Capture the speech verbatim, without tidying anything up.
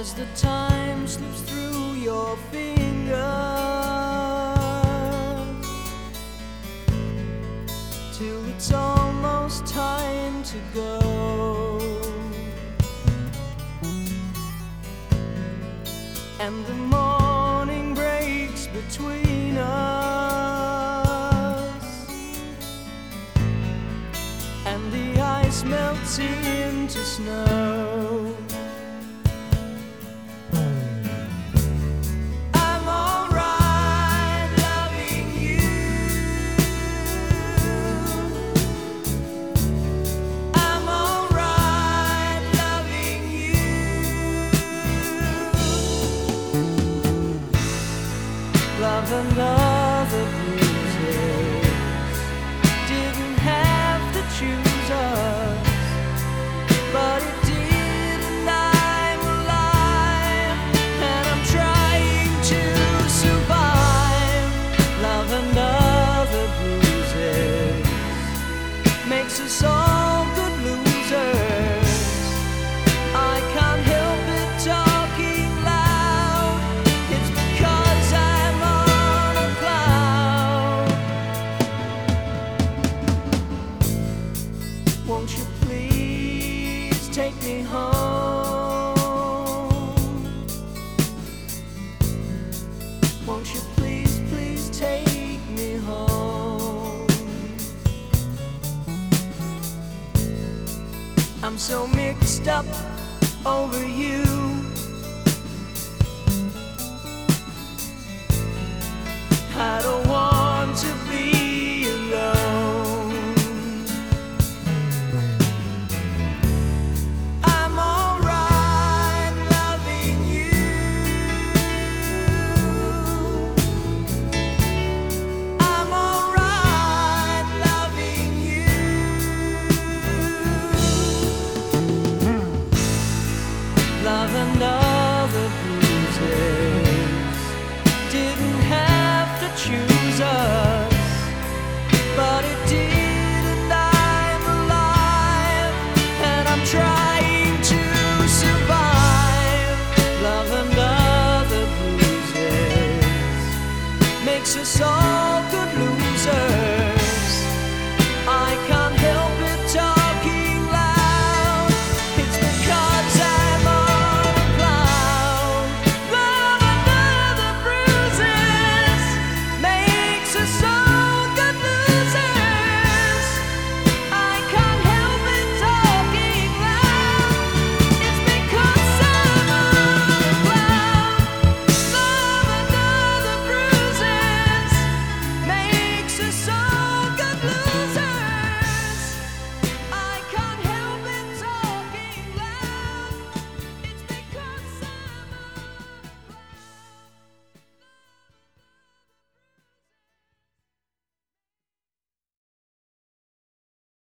as the time slips through your fingers, till it's almost time to go, and the morning breaks between us, and the ice melts into snow. I'm alright loving you. I'm alright loving you. Love and other bruises didn't have to choose us, but it did, and I'm alive, and I'm trying to survive. Love and other bruises makes us all good losers. I can't help it talking loud, it's because I'm on a cloud. Won't you please take me home? Won't you please, please take me home? I'm so mixed up over you. I don't